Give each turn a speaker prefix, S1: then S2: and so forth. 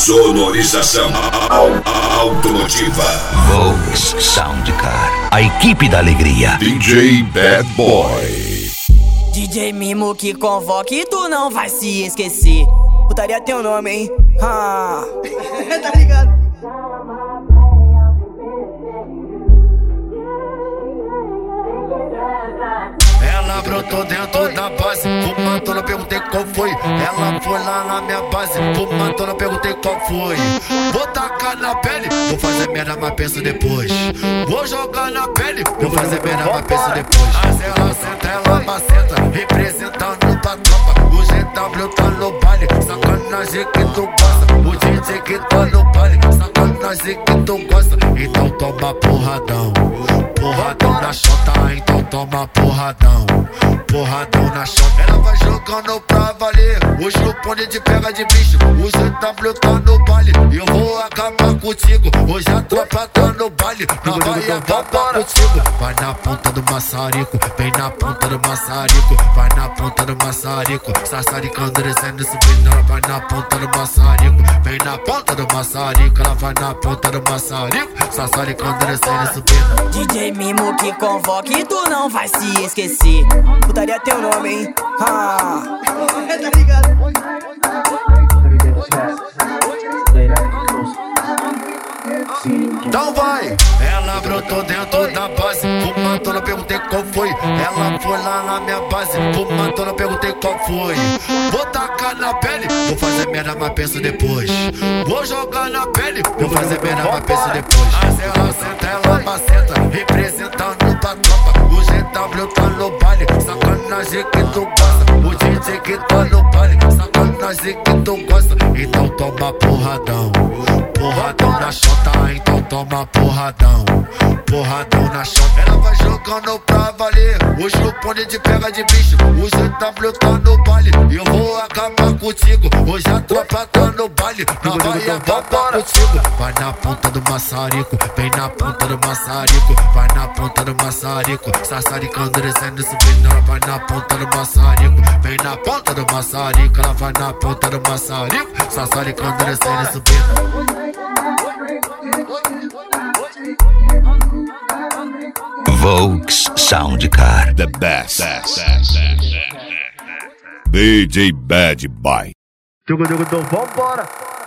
S1: Sonorização automotiva.
S2: Volks Soundcar, a equipe da alegria.
S1: DJ Bad Boy.
S3: DJ Mimo que convoca e tu não vai se esquecer. Putaria teu nome, hein? Tá ligado?
S4: Ela brotou dentro da base, fumando, não perguntei qual foi. Ela foi lá na minha base, fumando, não perguntei qual foi. Vou tacar na pele, vou fazer merda, mas penso depois. Vou jogar na pele, vou fazer merda, mas penso depois. Mas ela senta, ela maceta, representando pra tropa. O GW tá no baile, sacanagem que tu gosta. O DJ que tá no baile, sacanagem que tu gosta. Então toma porradão, porradão na chota, então toma porradão, porradão na chota. Ela vai jogando pra valer, hoje o pônei de pega de bicho. O GW tá no baile, eu vou acabar contigo. Hoje a tropa tá no baile, não vai acabar contigo. Vai na ponta do maçarico, vem na ponta do maçarico. Vai na ponta do maçarico, sassaricando, descendo, subindo. Ela vai na ponta do maçarico, vem na ponta do maçarico. Ela vai na ponta do maçarico, sassaricando, descendo, subindo.
S3: DJ Mimo que convoca e tu não vai se esquecer. Putaria teu nome, hein? Tá ligado?
S4: Então vai! Ela brotou dentro da base, fumando, não perguntei qual foi. Ela foi lá na minha base, fumando, não perguntei qual foi. Vou tacar na pele, vou fazer merda, mas penso depois. Vou jogar na pele, vou fazer merda, mas penso depois. Mas ela senta, ela maceta, representando pra tropa. O GW tá no baile, sacanagem que tu gosta. O DJ que tá no baile, sacanagem que tu gosta. Então toma porradão, porradão na chota, então toma porradão, porradão na chota. Ela vai jogando pra valer, hoje o pônei de pega de bicho. O GW tá no baile, eu vou acabar contigo. Hoje a tropa tá no baile, não vai acabar contigo. Vai na ponta do maçarico, vem na ponta do maçarico. Vai na ponta do maçarico, sassaricando, descendo, subindo. Ela vai na ponta do maçarico, vem na ponta do maçarico. Ela vai na ponta do maçarico, sassaricando, descendo, subindo.
S2: Volks Soundcar,
S1: The best. DJ Bad Boy.
S4: Vambora!